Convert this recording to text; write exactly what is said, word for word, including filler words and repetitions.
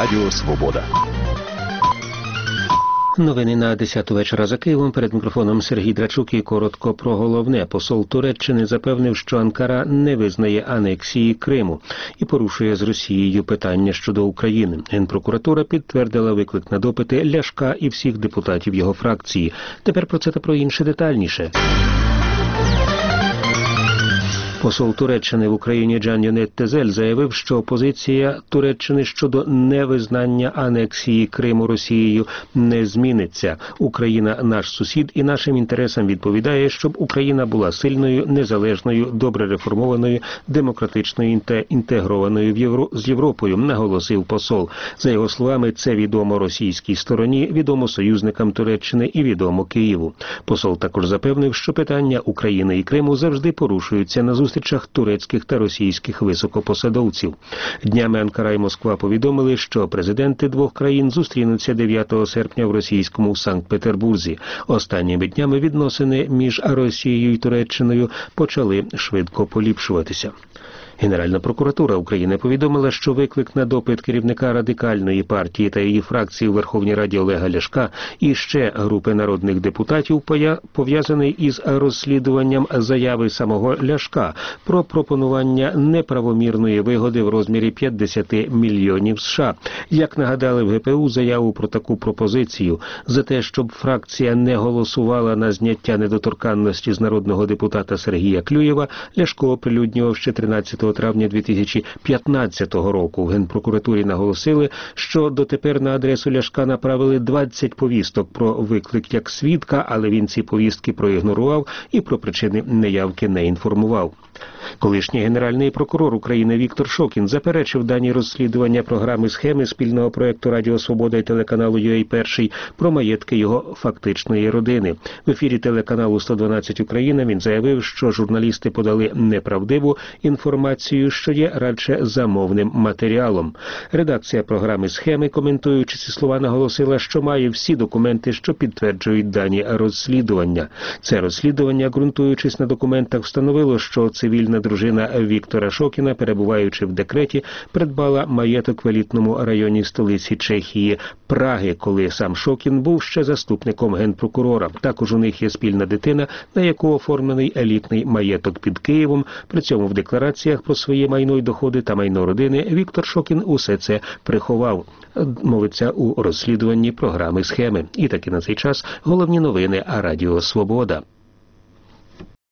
Радіо Свобода. Новини на десяту вечора за Києвом. Перед мікрофоном Сергій Драчук і коротко про головне. Посол Туреччини запевнив, що Анкара не визнає анексії Криму і порушує з Росією питання щодо України. Генпрокуратура підтвердила виклик на допити Ляшка і всіх депутатів його фракції. Тепер про це та про інше детальніше. Посол Туреччини в Україні Can Yücel Tezel заявив, що позиція Туреччини щодо невизнання анексії Криму Росією не зміниться. Україна – наш сусід і нашим інтересам відповідає, щоб Україна була сильною, незалежною, добре реформованою, демократичною та інтегрованою в Євро... з Європою, наголосив посол. За його словами, це відомо російській стороні, відомо союзникам Туреччини і відомо Києву. Посол також запевнив, що питання України і Криму завжди порушуються на зустрічах зустрічах турецьких та російських високопосадовців. Днями Анкара і Москва повідомили, що президенти двох країн зустрінуться дев'ятого серпня в російському Санкт-Петербурзі. Останніми днями відносини між Росією і Туреччиною почали швидко поліпшуватися. Генеральна прокуратура України повідомила, що виклик на допит керівника Радикальної партії та її фракції у Верховній Раді Олега Ляшка і ще групи народних депутатів пов'язаний із розслідуванням заяви самого Ляшка про пропонування неправомірної вигоди в розмірі п'ятдесят мільйонів США. Як нагадали в ге пе у, заяву про таку пропозицію за те, щоб фракція не голосувала на зняття недоторканності з народного депутата Сергія Клюєва, Ляшко оприлюднював ще тринадцятого травня дві тисячі п'ятнадцятого року. В Генпрокуратурі наголосили, що дотепер на адресу Ляшка направили двадцять повісток про виклик як свідка, але він ці повістки проігнорував і про причини неявки не інформував. Колишній генеральний прокурор України Віктор Шокін заперечив дані розслідування програми «Схеми» спільного проєкту Радіо Свобода і телеканалу ю а Перший про маєтки його фактичної родини. В ефірі телеканалу сто дванадцять Україна він заявив, що журналісти подали неправдиву інформацію, що є радше замовним матеріалом. Редакція програми «Схеми», коментуючи ці слова, наголосила, що має всі документи, що підтверджують дані розслідування. Це розслідування, ґрунтуючись на документах, встановило, що цивільна дружина Віктора Шокіна, перебуваючи в декреті, придбала маєток в елітному районі столиці Чехії – Праги, коли сам Шокін був ще заступником генпрокурора. Також у них є спільна дитина, на яку оформлений елітний маєток під Києвом. При цьому в деклараціях про своє майно й доходи та майно родини Віктор Шокін усе це приховав, мовиться у розслідуванні програми «Схеми». І таки на цей час головні новини Радіо Свобода.